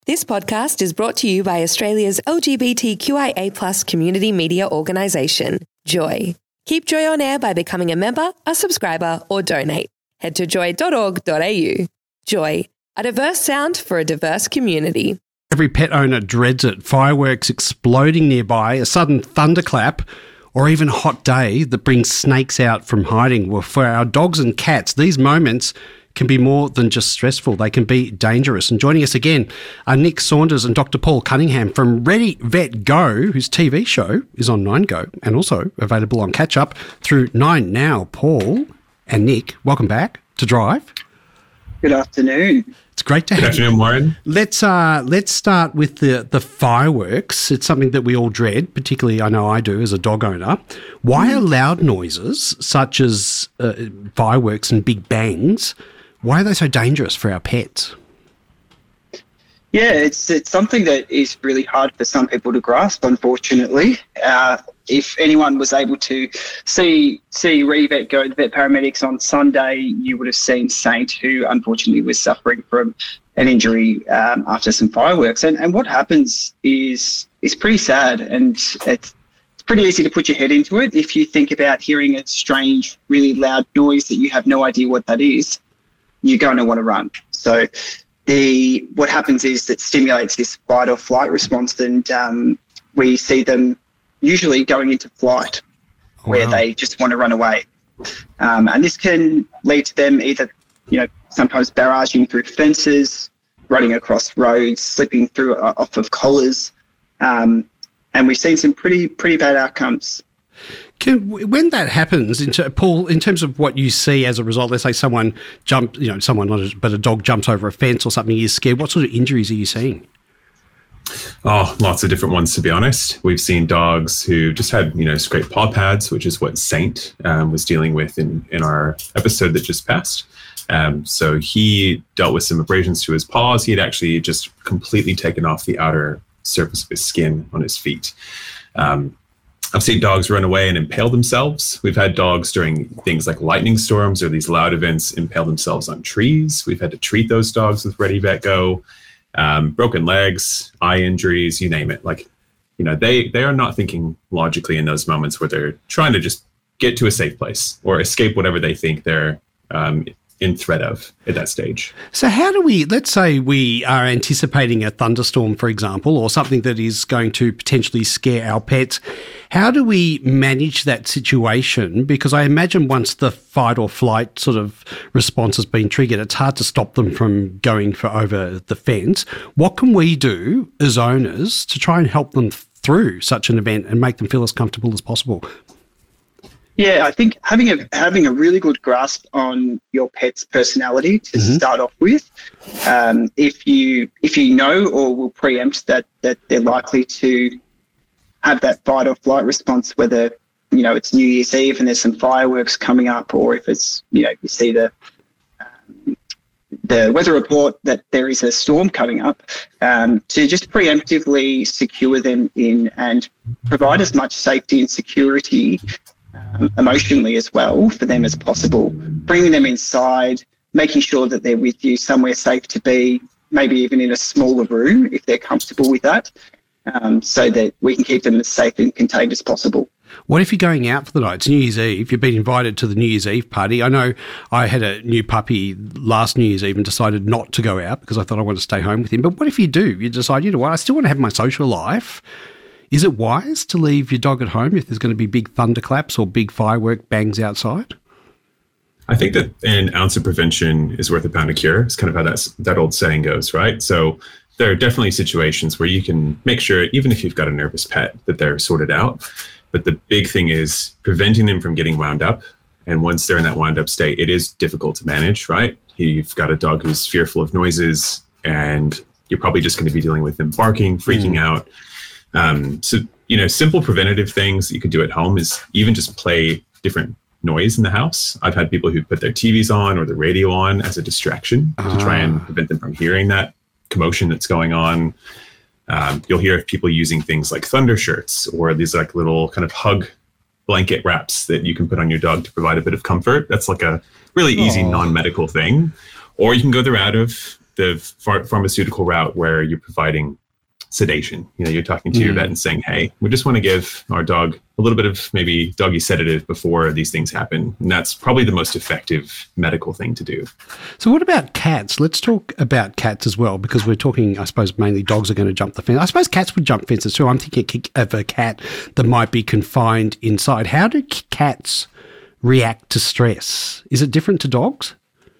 This podcast is brought to you by Australia's LGBTQIA+ community media organisation, Joy. Keep Joy on air by becoming a member, a subscriber, or donate. Head to joy.org.au. Joy, a diverse sound for a diverse community. Every pet owner dreads it. Fireworks exploding nearby, a sudden thunderclap, or even a hot day that brings snakes out from hiding. Well, for our dogs and cats, these moments can be more than just stressful. They can be dangerous. And joining us again are Nick Saunders and Dr. Paul Cunningham from Ready Vet Go, whose TV show is on 9Go and also available on Catch Up through 9Now. Paul and Nick, welcome back to Drive. Good afternoon. It's great to have you. Good afternoon, Warren. Let's start with the fireworks. It's something that we all dread, particularly I know I do as a dog owner. Why are loud noises such as fireworks and big bangs, why are they so dangerous for our pets? Yeah, it's something that is really hard for some people to grasp, unfortunately. If anyone was able to see Ready Vet Go, the vet paramedics on Sunday, you would have seen Saint, who unfortunately was suffering from an injury after some fireworks. And what happens is pretty sad, and it's pretty easy to put your head into it. If you think about hearing a strange, really loud noise that you have no idea what that is, you're going to want to run. So what happens is that stimulates this fight or flight response, and we see them usually going into flight, where they just want to run away. And this can lead to them either, sometimes barraging through fences, running across roads, slipping through off of collars. And we've seen some pretty bad outcomes. When that happens, Paul, in terms of what you see as a result, let's say someone but a dog jumps over a fence or something, is scared, what sort of injuries are you seeing? Oh, lots of different ones, to be honest. We've seen dogs who just had, scraped paw pads, which is what Saint was dealing with in our episode that just passed. So he dealt with some abrasions to his paws. He had actually just completely taken off the outer surface of his skin on his feet. I've seen dogs run away and impale themselves. We've had dogs during things like lightning storms or these loud events impale themselves on trees. We've had to treat those dogs with Ready Vet Go. Broken legs, eye injuries, you name it. They are not thinking logically in those moments where they're trying to just get to a safe place or escape whatever they think they're in threat of at that stage. So how do let's say we are anticipating a thunderstorm, for example, or something that is going to potentially scare our pets. How do we manage that situation? Because I imagine once the fight or flight sort of response has been triggered, it's hard to stop them from going over the fence. What can we do as owners to try and help them through such an event and make them feel as comfortable as possible? Yeah, I think having a really good grasp on your pet's personality to start off with, if you know or will preempt that they're likely to have that fight or flight response, whether it's New Year's Eve and there's some fireworks coming up, or if it's you see the weather report that there is a storm coming up, to just preemptively secure them in and provide as much safety and security emotionally as well for them as possible, bringing them inside, making sure that they're with you somewhere safe to be, maybe even in a smaller room if they're comfortable with that, so that we can keep them as safe and contained as possible. What if you're going out for the night? It's New Year's Eve. You've been invited to the New Year's Eve party. I know I had a new puppy last New Year's Eve and decided not to go out because I thought I wanted to stay home with him. But what if you do? You decide, I still want to have my social life. Is it wise to leave your dog at home if there's going to be big thunderclaps or big firework bangs outside? I think that an ounce of prevention is worth a pound of cure. It's kind of how that old saying goes, right? So there are definitely situations where you can make sure, even if you've got a nervous pet, that they're sorted out. But the big thing is preventing them from getting wound up. And once they're in that wound up state, it is difficult to manage, right? You've got a dog who's fearful of noises, and you're probably just going to be dealing with them barking, freaking out. So, simple preventative things that you could do at home is even just play different noise in the house. I've had people who put their TVs on or the radio on as a distraction to try and prevent them from hearing that commotion that's going on. You'll hear of people using things like thunder shirts or these like little kind of hug blanket wraps that you can put on your dog to provide a bit of comfort. That's like a really easy non-medical thing. Or you can go the route of the pharmaceutical route where you're providing sedation. You're talking to your vet and saying, hey, we just want to give our dog a little bit of maybe doggy sedative before these things happen. And that's probably the most effective medical thing to do. So what about cats? Let's talk about cats as well, because we're talking, I suppose, mainly dogs are going to jump the fence. I suppose cats would jump fences too. I'm thinking of a cat that might be confined inside. How do cats react to stress? Is it different to dogs?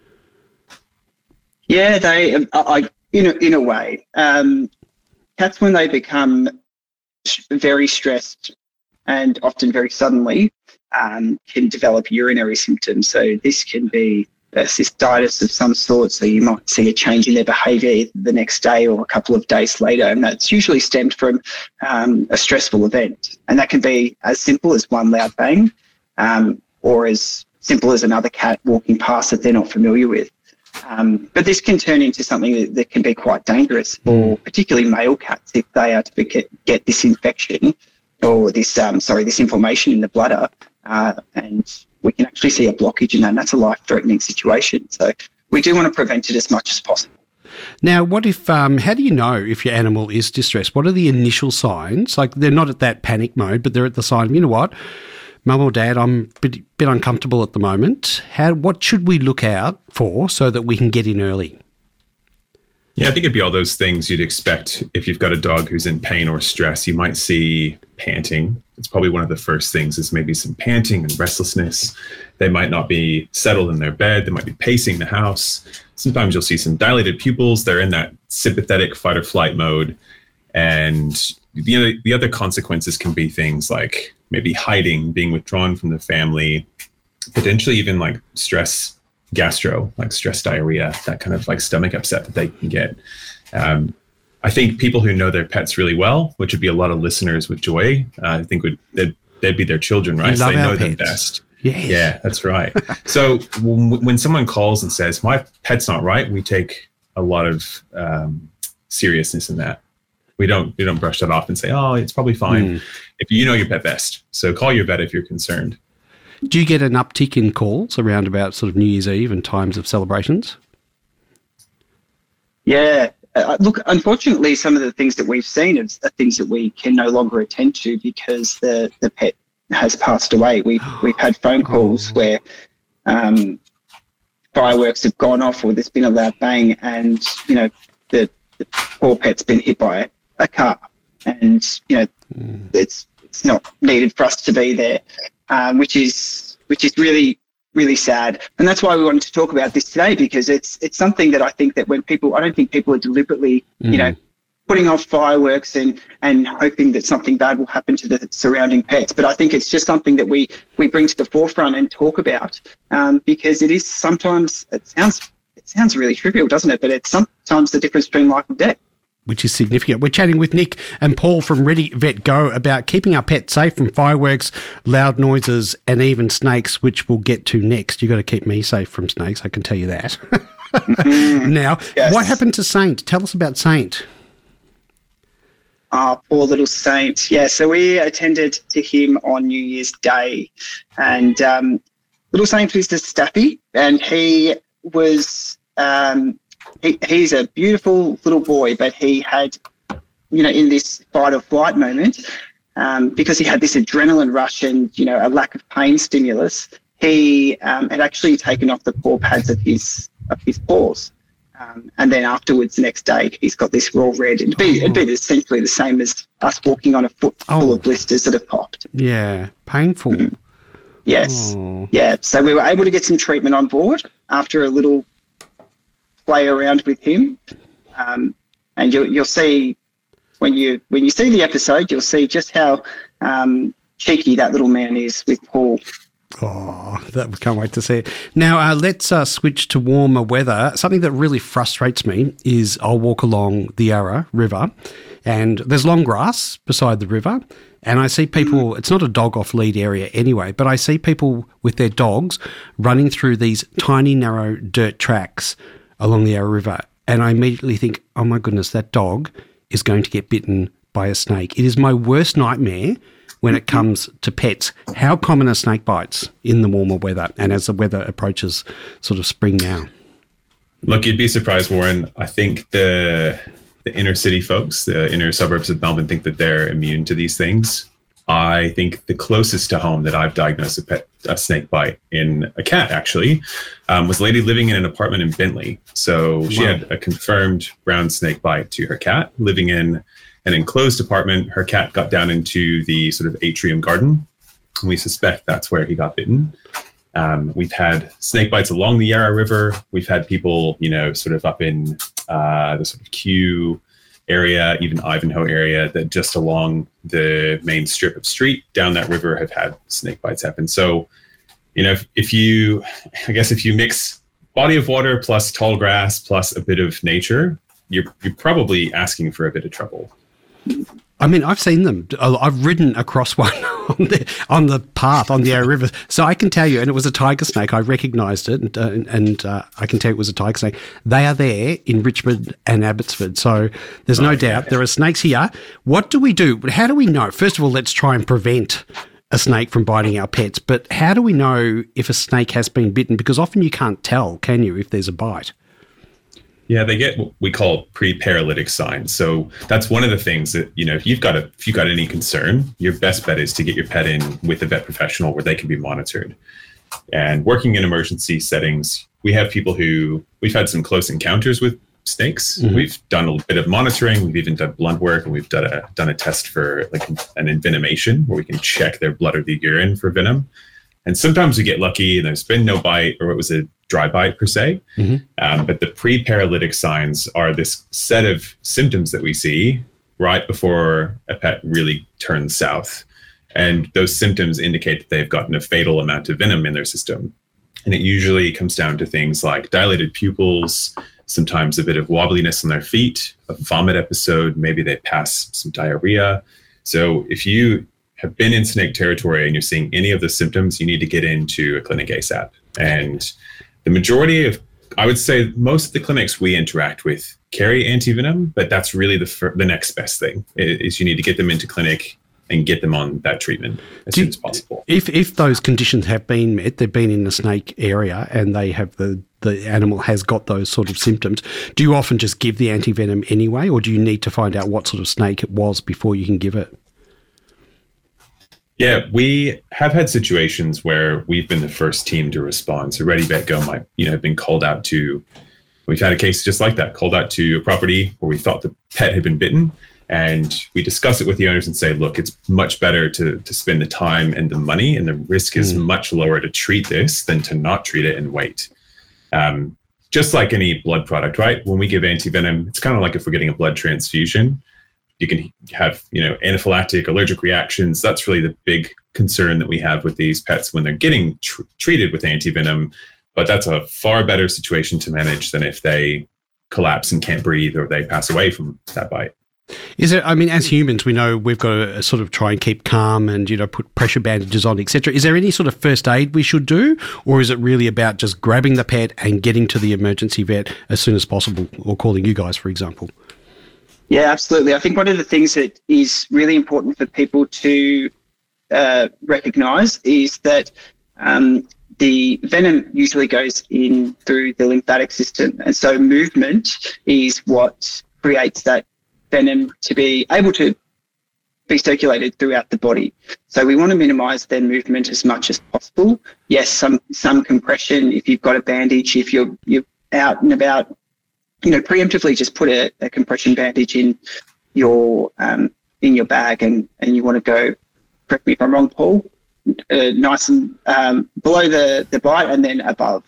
Yeah, they, in a way. Cats, when they become very stressed and often very suddenly, can develop urinary symptoms. So this can be a cystitis of some sort. So you might see a change in their behaviour either the next day or a couple of days later. And that's usually stemmed from a stressful event. And that can be as simple as one loud bang or as simple as another cat walking past that they're not familiar with. But this can turn into something that can be quite dangerous for particularly male cats if they are to get this infection or this inflammation in the bladder, and we can actually see a blockage in that, and that's a life-threatening situation. So we do want to prevent it as much as possible. Now, what if? How do you know if your animal is distressed? What are the initial signs? Like they're not at that panic mode, but they're at the sign, you know what? Mum or Dad, I'm a bit uncomfortable at the moment. What should we look out for so that we can get in early? Yeah, I think it'd be all those things you'd expect if you've got a dog who's in pain or stress. You might see panting. It's probably one of the first things is maybe some panting and restlessness. They might not be settled in their bed. They might be pacing the house. Sometimes you'll see some dilated pupils. They're in that sympathetic fight or flight mode. And the other consequences can be things like maybe hiding, being withdrawn from the family, potentially even like stress gastro, like stress diarrhea, that kind of like stomach upset that they can get. I think people who know their pets really well, which would be a lot of listeners with Joy, I think they'd be their children, right? So they know them best. Yes. Yeah, that's right. So when someone calls and says, my pet's not right, we take a lot of seriousness in that. We don't brush that off and say, oh, it's probably fine. If you know your pet best. So call your vet if you're concerned. Do you get an uptick in calls around about sort of New Year's Eve and times of celebrations? Yeah. Look, unfortunately, some of the things that we've seen are things that we can no longer attend to because the pet has passed away. We've had phone calls where fireworks have gone off or there's been a loud bang and, the poor pet's been hit by a car and, it's not needed for us to be there, which is really, really sad. And that's why we wanted to talk about this today, because it's something that I think that I don't think people are deliberately, putting off fireworks and hoping that something bad will happen to the surrounding pets. But I think it's just something that we bring to the forefront and talk about, because it is sometimes, it sounds really trivial, doesn't it? But it's sometimes the difference between life and death. Which is significant. We're chatting with Nick and Paul from Ready Vet Go about keeping our pets safe from fireworks, loud noises, and even snakes, which we'll get to next. You've got to keep me safe from snakes, I can tell you that. Now, yes. What happened to Saint? Tell us about Saint. Oh, poor little Saint. Yeah, so we attended to him on New Year's Day. And little Saint was the Staffy, and he was... he's a beautiful little boy, but he had, in this fight or flight moment, because he had this adrenaline rush and, a lack of pain stimulus, he had actually taken off the paw pads of his paws. And then afterwards, the next day, he's got this raw red. It'd be essentially the same as us walking on a foot full of blisters that have popped. Yeah, painful. Mm-hmm. Yes. Yeah. So we were able to get some treatment on board after a little play around with him, and you'll see when you see the episode, you'll see just how cheeky that little man is with Paul. Oh, can't wait to see it. Now, let's switch to warmer weather. Something that really frustrates me is I'll walk along the Yarra River and there's long grass beside the river and I see people, it's not a dog off lead area anyway, but I see people with their dogs running through these tiny, narrow dirt tracks along the Yarra River. And I immediately think, oh my goodness, that dog is going to get bitten by a snake. It is my worst nightmare when it comes to pets. How common are snake bites in the warmer weather and as the weather approaches sort of spring now? Look, you'd be surprised, Warren. I think the inner city folks, the inner suburbs of Melbourne, think that they're immune to these things. I think the closest to home that I've diagnosed a snake bite in a cat, actually, was a lady living in an apartment in Bentley. So she had a confirmed brown snake bite to her cat, living in an enclosed apartment. Her cat got down into the sort of atrium garden. We suspect that's where he got bitten. We've had snake bites along the Yarra River. We've had people, sort of up in the sort of Kew area, even Ivanhoe area, that just along the main strip of street down that river have had snake bites happen. So, if you mix body of water plus tall grass plus a bit of nature, you're probably asking for a bit of trouble. I mean, I've seen them. I've ridden across one on the path on the Yarra River, so I can tell you. And it was a tiger snake. I recognised it, and I can tell you it was a tiger snake. They are there in Richmond and Abbotsford, so there's no doubt there are snakes here. What do we do? How do we know? First of all, let's try and prevent a snake from biting our pets. But how do we know if a snake has been bitten? Because often you can't tell, can you, if there's a bite? Yeah, they get what we call pre-paralytic signs. So that's one of the things that, if you've got any concern, your best bet is to get your pet in with a vet professional where they can be monitored. And working in emergency settings, we have people we've had some close encounters with snakes. Mm-hmm. We've done a bit of monitoring. We've even done blood work, and we've done a test for like an envenomation where we can check their blood or the urine for venom. And sometimes we get lucky and there's been no bite, or it was a dry bite per se. Mm-hmm. But the pre-paralytic signs are this set of symptoms that we see right before a pet really turns south. And those symptoms indicate that they've gotten a fatal amount of venom in their system. And it usually comes down to things like dilated pupils, sometimes a bit of wobbliness on their feet, a vomit episode, maybe they pass some diarrhea. So if you have been in snake territory and you're seeing any of the symptoms, you need to get into a clinic ASAP. And the majority of, I would say most of the clinics we interact with carry antivenom, but that's really the next best thing is you need to get them into clinic and get them on that treatment as soon as possible. If those conditions have been met, they've been in the snake area and they have the animal has got those sort of symptoms, do you often just give the antivenom anyway, or do you need to find out what sort of snake it was before you can give it? Yeah, we have had situations where we've been the first team to respond. So Ready Vet Go might, have been called out to. We've had a case just like that, called out to a property where we thought the pet had been bitten, and we discuss it with the owners and say, look, it's much better to spend the time and the money, and the risk is much lower to treat this than to not treat it and wait. Just like any blood product, right? When we give antivenom, it's kind of like if we're getting a blood transfusion. You can have, anaphylactic allergic reactions. That's really the big concern that we have with these pets when they're getting treated with antivenom. But that's a far better situation to manage than if they collapse and can't breathe or they pass away from that bite. Is it? I mean, as humans, we know we've got to sort of try and keep calm and put pressure bandages on, etc. Is there any sort of first aid we should do, or is it really about just grabbing the pet and getting to the emergency vet as soon as possible, or calling you guys, for example? Yeah, absolutely. I think one of the things that is really important for people to recognise is that the venom usually goes in through the lymphatic system. And so movement is what creates that venom to be able to be circulated throughout the body. So we want to minimise their movement as much as possible. Yes, some compression if you've got a bandage, if you're out and about, preemptively just put a compression bandage in your bag and you want to go, correct me if I'm wrong, Paul, nice and below the bite and then above.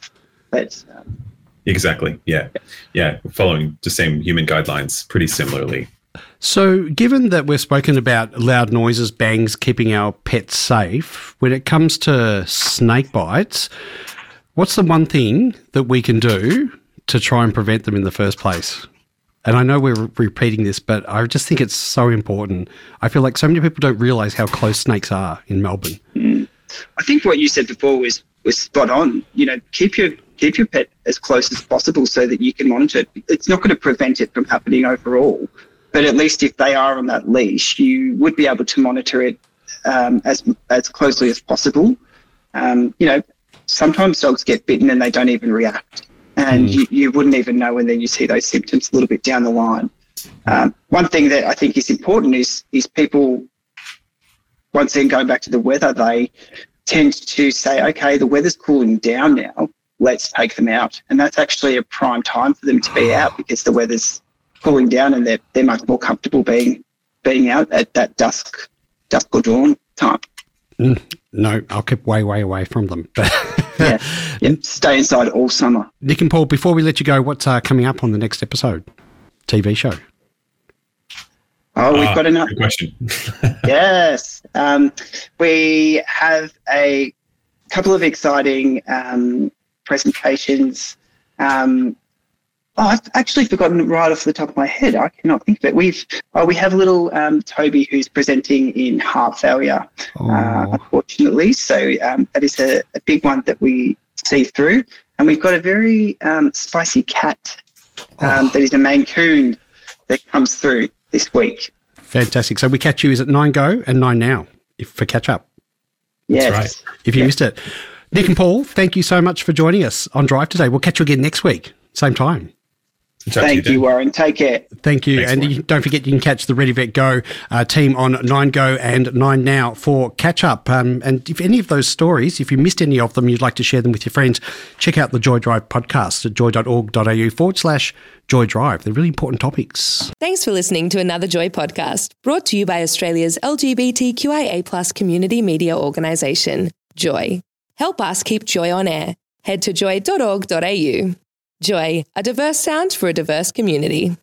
Exactly. Yeah. Following the same human guidelines pretty similarly. So given that we've spoken about loud noises, bangs, keeping our pets safe, when it comes to snake bites, what's the one thing that we can do to try and prevent them in the first place? And I know we're repeating this, but I just think it's so important. I feel like so many people don't realise how close snakes are in Melbourne. I think what you said before was spot on. Keep your pet as close as possible so that you can monitor it. It's not going to prevent it from happening overall, but at least if they are on that leash, you would be able to monitor it as closely as possible. Sometimes dogs get bitten and they don't even react. and you wouldn't even know, and then you see those symptoms a little bit down the line. One thing that I think is important is people, once again, going back to the weather, they tend to say, okay, the weather's cooling down now, let's take them out. And that's actually a prime time for them to be out, because the weather's cooling down and they're much more comfortable being out at that dusk or dawn time. No, I'll keep way away from them. yeah, stay inside all summer. Nick and Paul, before we let you go, what's coming up on the next episode? TV show? Oh, we've got another question. Yes. We have a couple of exciting presentations. I've actually forgotten right off the top of my head. I cannot think of it. We have a little Toby who's presenting in heart failure, unfortunately. So that is a big one that we see through. And we've got a very spicy cat that is a Maine Coon that comes through this week. Fantastic. So we catch you, is it 9 Go and 9 Now for catch up? Yes. That's right. If you missed it. Nick and Paul, thank you so much for joining us on Drive today. We'll catch you again next week, same time. Thank you, Warren. Take care. Thank you. Thanks, and don't forget, you can catch the Ready Vet Go team on 9 Go and 9 Now for catch up. And if any of those stories, if you missed any of them, you'd like to share them with your friends, check out the Joy Drive podcast at joy.org.au/Joy Drive. They're really important topics. Thanks for listening to another Joy podcast, brought to you by Australia's LGBTQIA+ community media organisation, Joy. Help us keep Joy on air. Head to joy.org.au. Joy, a diverse sound for a diverse community.